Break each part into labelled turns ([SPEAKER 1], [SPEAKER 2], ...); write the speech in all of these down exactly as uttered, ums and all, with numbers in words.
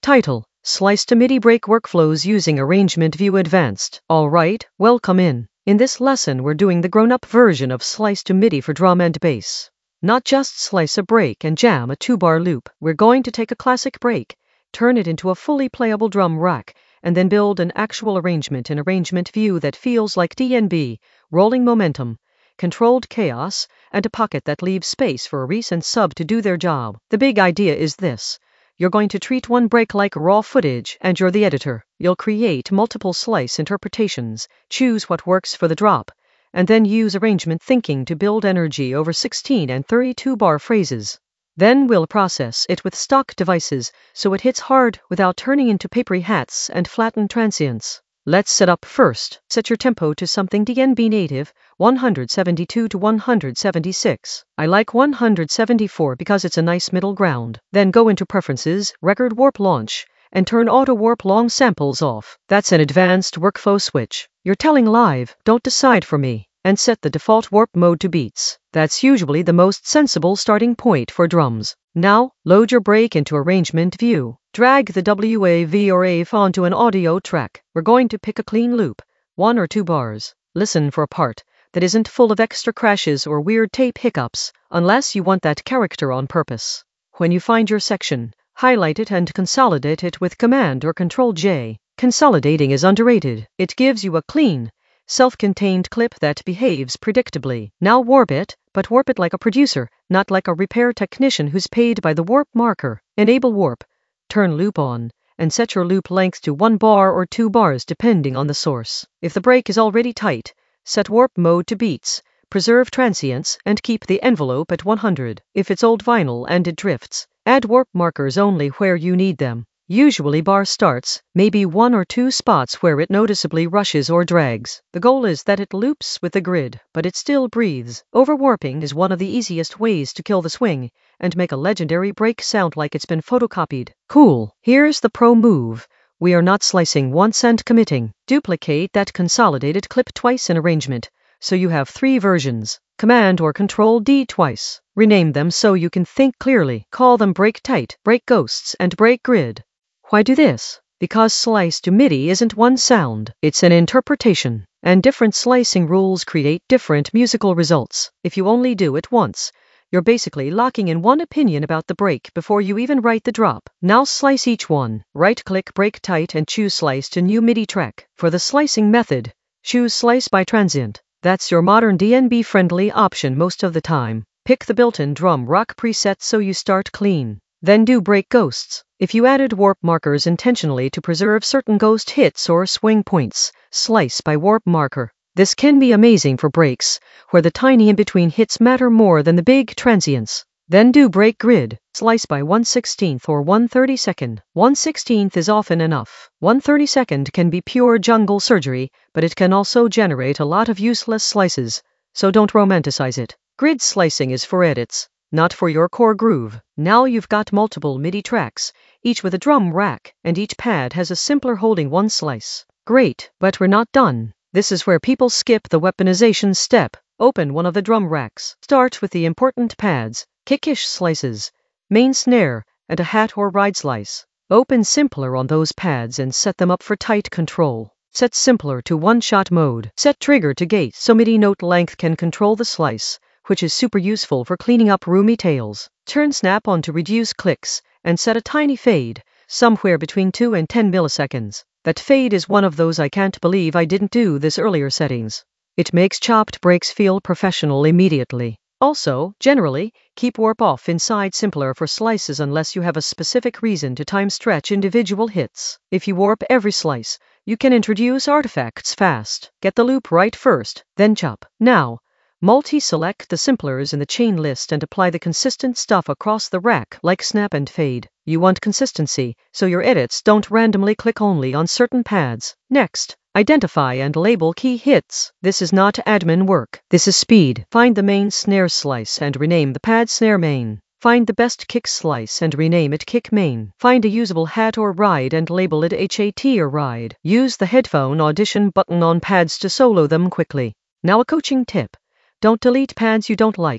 [SPEAKER 1] Title: Slice to MIDI Break Workflows Using Arrangement View Advanced. Alright, welcome in. In this lesson we're doing the grown-up version of Slice to MIDI for drum and bass. Not just slice a break and jam a two-bar loop. We're going to take a classic break, turn it into a fully playable drum rack, and then build an actual arrangement in Arrangement View that feels like D N B, rolling momentum, controlled chaos, and a pocket that leaves space for a res and sub to do their job. The big idea is this. You're going to treat one break like raw footage, and you're the editor. You'll create multiple slice interpretations, choose what works for the drop, and then use arrangement thinking to build energy over sixteen and thirty-two bar phrases. Then we'll process it with stock devices so it hits hard without turning into papery hats and flattened transients. Let's set up first. Set your tempo to something D N B native, one seventy-two to one seventy-six. I like one seventy-four because it's a nice middle ground. Then go into Preferences, Record Warp Launch, and turn Auto Warp Long Samples off. That's an advanced workflow switch. You're telling live, don't decide for me. And set the default warp mode to beats. That's usually the most sensible starting point for drums. Now, load your break into Arrangement View. Drag the W A V or A F onto an audio track. We're going to pick a clean loop, one or two bars. Listen for a part that isn't full of extra crashes or weird tape hiccups, unless you want that character on purpose. When you find your section, highlight it and consolidate it with Command or Control J. Consolidating is underrated. It gives you a clean, self-contained clip that behaves predictably. Now warp it, but warp it like a producer, not like a repair technician who's paid by the warp marker. Enable warp, turn loop on, and set your loop length to one bar or two bars depending on the source. If the break is already tight, set warp mode to beats, preserve transients, and keep the envelope at one hundred. If it's old vinyl and it drifts, add warp markers only where you need them. Usually bar starts, maybe one or two spots where it noticeably rushes or drags. The goal is that it loops with the grid, but it still breathes. Overwarping is one of the easiest ways to kill the swing and make a legendary break sound like it's been photocopied. Cool. Here's the pro move. We are not slicing once and committing. Duplicate that consolidated clip twice in arrangement, so you have three versions. Command or Control D twice. Rename them so you can think clearly. Call them Break Tight, Break Ghosts, and Break Grid. Why do this? Because slice to MIDI isn't one sound, it's an interpretation, and different slicing rules create different musical results. If you only do it once, you're basically locking in one opinion about the break before you even write the drop. Now slice each one. Right-click Break Tight and choose Slice to New MIDI Track. For the slicing method, choose Slice by Transient. That's your modern D N B-friendly option most of the time. Pick the built-in drum rock preset so you start clean. Then do Break Ghosts. If you added warp markers intentionally to preserve certain ghost hits or swing points, slice by warp marker. This can be amazing for breaks, where the tiny in-between hits matter more than the big transients. Then do Break Grid. Slice by one sixteenth or one thirty-second. one sixteenth is often enough. one thirty-second can be pure jungle surgery, but it can also generate a lot of useless slices, so don't romanticize it. Grid slicing is for edits, not for your core groove. Now you've got multiple MIDI tracks, each with a drum rack, and each pad has a simpler holding one slice. Great, but we're not done. This is where people skip the weaponization step. Open one of the drum racks. Start with the important pads, kickish slices, main snare, and a hat or ride slice. Open Simpler on those pads and set them up for tight control. Set Simpler to one-shot mode. Set Trigger to gate so MIDI note length can control the slice, which is super useful for cleaning up roomy tails. Turn Snap on to reduce clicks, and set a tiny fade, somewhere between two and ten milliseconds. That fade is one of those I can't believe I didn't do this earlier settings. It makes chopped breaks feel professional immediately. Also, generally, keep warp off inside Simpler for slices unless you have a specific reason to time stretch individual hits. If you warp every slice, you can introduce artifacts fast. Get the loop right first, then chop. Now, multi-select the simplers in the chain list and apply the consistent stuff across the rack like snap and fade. You want consistency, so your edits don't randomly click only on certain pads. Next, identify and label key hits. This is not admin work. This is speed. Find the main snare slice and rename the pad snare main. Find the best kick slice and rename it kick main. Find a usable hat or ride and label it H A T or ride. Use the headphone audition button on pads to solo them quickly. Now a coaching tip. Don't delete pads you don't like.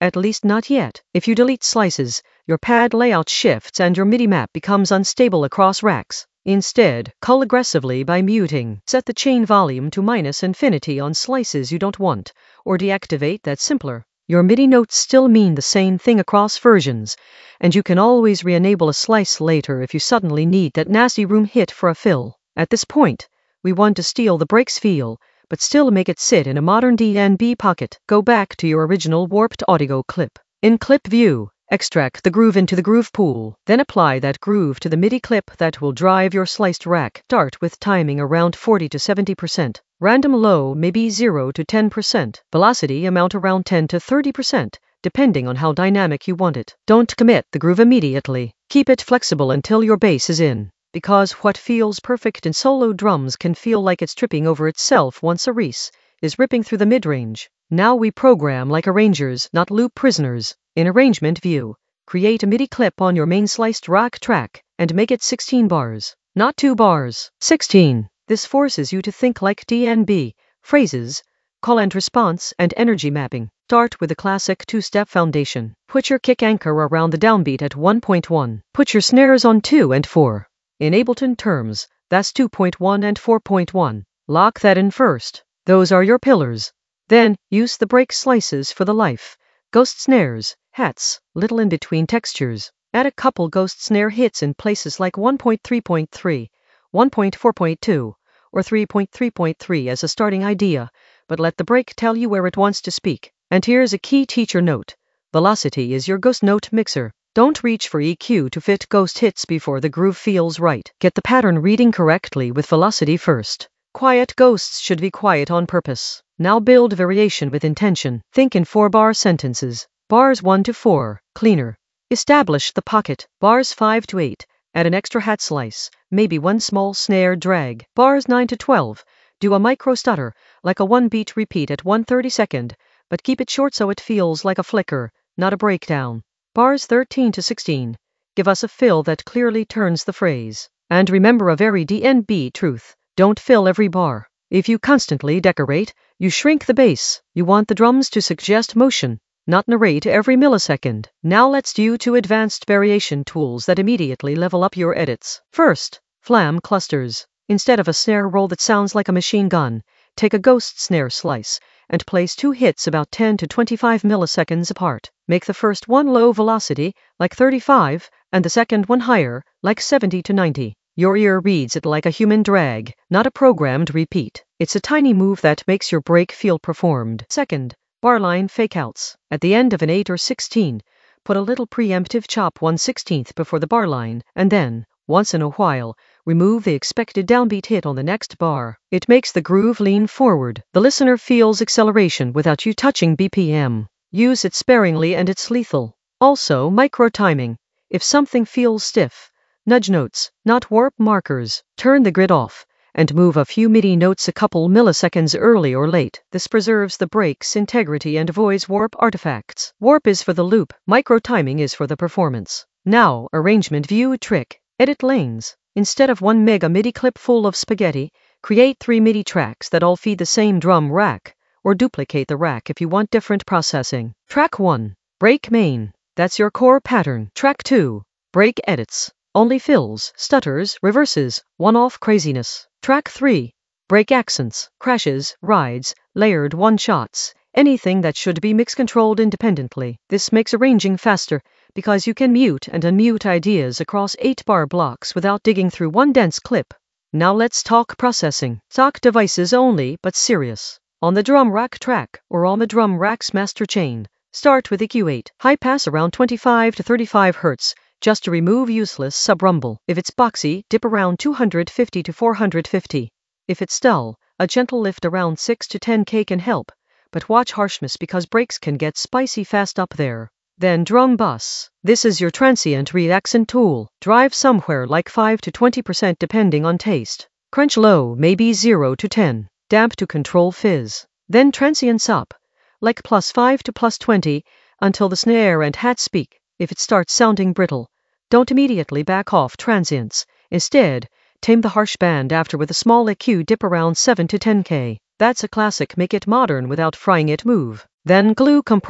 [SPEAKER 1] At least not yet. If you delete slices, your pad layout shifts and your MIDI map becomes unstable across racks. Instead, cull aggressively by muting. Set the chain volume to minus infinity on slices you don't want, or deactivate that's simpler. Your MIDI notes still mean the same thing across versions, and you can always re-enable a slice later if you suddenly need that nasty room hit for a fill. At this point, we want to steal the breaks feel, but still make it sit in a modern D N B pocket. Go back to your original warped audio clip. In Clip View, extract the groove into the groove pool, then apply that groove to the MIDI clip that will drive your sliced rack. Start with timing around forty to seventy percent. Random low may be zero to ten percent. Velocity amount around ten to thirty percent, depending on how dynamic you want it. Don't commit the groove immediately. Keep it flexible until your bass is in, because what feels perfect in solo drums can feel like it's tripping over itself once a Reese is ripping through the mid-range. Now we program like arrangers, not loop prisoners. In Arrangement View, create a MIDI clip on your main sliced rack track and make it sixteen bars, not two bars. sixteen. This forces you to think like D N B, phrases, call and response, and energy mapping. Start with a classic two-step foundation. Put your kick anchor around the downbeat at one point one. Put your snares on two and four. In Ableton terms, that's two point one and four point one. Lock that in first. Those are your pillars. Then, use the break slices for the life. Ghost snares, hats, little in-between textures. Add a couple ghost snare hits in places like one point three point three, one point four point two, or three point three point three as a starting idea, but let the break tell you where it wants to speak. And here's a key teacher note. Velocity is your ghost note mixer. Don't reach for E Q to fit ghost hits before the groove feels right. Get the pattern reading correctly with velocity first. Quiet ghosts should be quiet on purpose. Now build variation with intention. Think in four-bar sentences. Bars one to four, cleaner. Establish the pocket. Bars five to eight, add an extra hat slice, maybe one small snare drag. Bars nine to twelve, do a micro stutter, like a one-beat repeat at one thirty-second, but keep it short so it feels like a flicker, not a breakdown. Bars thirteen to sixteen, give us a fill that clearly turns the phrase. And remember a very D N B truth. Don't fill every bar. If you constantly decorate, you shrink the bass. You want the drums to suggest motion, not narrate every millisecond. Now let's do two advanced variation tools that immediately level up your edits. First, flam clusters. Instead of a snare roll that sounds like a machine gun, take a ghost snare slice and place two hits about ten to twenty-five milliseconds apart. Make the first one low velocity, like thirty-five, and the second one higher, like seventy to ninety. Your ear reads it like a human drag, not a programmed repeat. It's a tiny move that makes your break feel performed. Second, barline fakeouts. At the end of an eight or sixteen, put a little preemptive chop one sixteenth before the barline, and then, once in a while, remove the expected downbeat hit on the next bar. It makes the groove lean forward. The listener feels acceleration without you touching B P M. Use it sparingly and it's lethal. Also, micro timing. If something feels stiff, nudge notes, not warp markers. Turn the grid off and move a few MIDI notes a couple milliseconds early or late. This preserves the break's integrity and avoids warp artifacts. Warp is for the loop, micro timing is for the performance. Now, Arrangement View trick. Edit lanes. Instead of one mega MIDI clip full of spaghetti, create three MIDI tracks that all feed the same drum rack, or duplicate the rack if you want different processing. Track one, break main. That's your core pattern. Track two, break edits. Only fills, stutters, reverses, one-off craziness. Track three, break accents, crashes, rides, layered one-shots, anything that should be mix-controlled independently. This makes arranging faster, because you can mute and unmute ideas across eight-bar blocks without digging through one dense clip. Now let's talk processing. Stock devices only, but serious. On the drum rack track, or on the drum rack's master chain, start with E Q eight, high pass around twenty-five to thirty-five hertz, just to remove useless sub-rumble. If it's boxy, dip around two hundred fifty to four hundred fifty. If it's dull, a gentle lift around six to ten K can help, but watch harshness because breaks can get spicy fast up there. Then drum bus. This is your transient re-accent tool. Drive somewhere like five to twenty percent depending on taste. Crunch low, maybe zero to ten. Damp to control fizz. Then transients up, like plus five to plus twenty, until the snare and hat speak. If it starts sounding brittle, don't immediately back off transients. Instead, tame the harsh band after with a small E Q dip around seven to ten K. That's a classic make it modern without frying it move. Then glue compressor.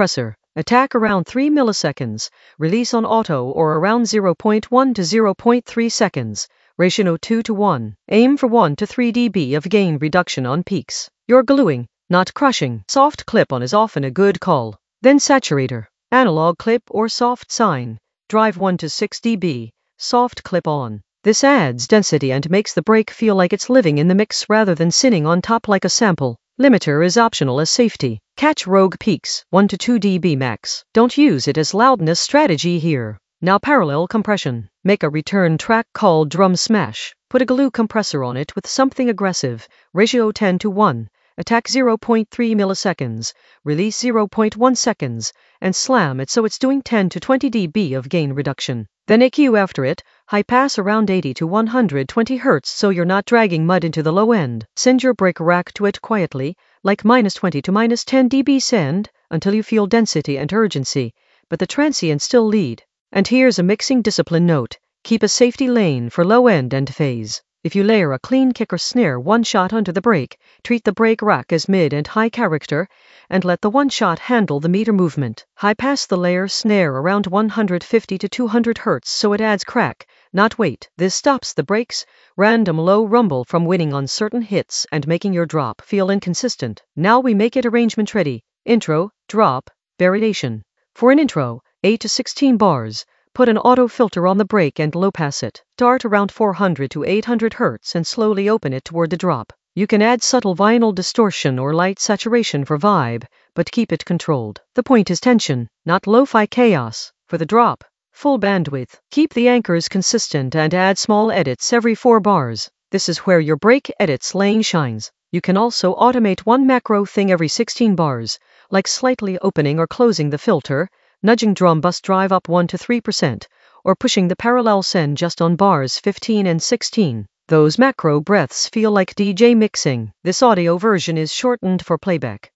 [SPEAKER 1] Attack around three milliseconds. Release on auto or around zero point one to zero point three seconds. Ratio two to one. Aim for one to three decibels of gain reduction on peaks. You're gluing, not crushing. Soft clip-on is often a good call. Then saturator. Analog clip or soft sine. Drive one to six decibels. Soft clip-on. This adds density and makes the brake feel like it's living in the mix rather than sitting on top like a sample. Limiter is optional as safety. Catch rogue peaks, one to two decibels max. Don't use it as loudness strategy here. Now parallel compression. Make a return track called drum smash. Put a glue compressor on it with something aggressive. Ratio ten to one. Attack zero point three milliseconds. Release zero point one seconds. And slam it so it's doing ten to twenty decibels of gain reduction. Then A Q after it, high pass around eighty to one hundred twenty hertz so you're not dragging mud into the low end. Send your brake rack to it quietly, like minus twenty to minus ten decibels send, until you feel density and urgency, but the transient still lead. And here's a mixing discipline note. Keep a safety lane for low end and phase. If you layer a clean kick or snare one shot onto the brake, treat the brake rack as mid and high character, and let the one shot handle the meter movement. High pass the layer snare around one hundred fifty to two hundred hertz so it adds crack, not weight. This stops the brakes, random low rumble from winning on certain hits and making your drop feel inconsistent. Now we make it arrangement ready. Intro, drop, variation. For an intro, eight to sixteen bars. Put an auto filter on the brake and low pass it. Start around four hundred to eight hundred hertz and slowly open it toward the drop. You can add subtle vinyl distortion or light saturation for vibe, but keep it controlled. The point is tension, not lo-fi chaos. For the drop, full bandwidth. Keep the anchors consistent and add small edits every four bars. This is where your brake edits lane shines. You can also automate one macro thing every sixteen bars, like slightly opening or closing the filter, nudging drum bus drive up one to three percent, or pushing the parallel send just on bars fifteen and sixteen. Those macro breaths feel like D J mixing. This audio version is shortened for playback.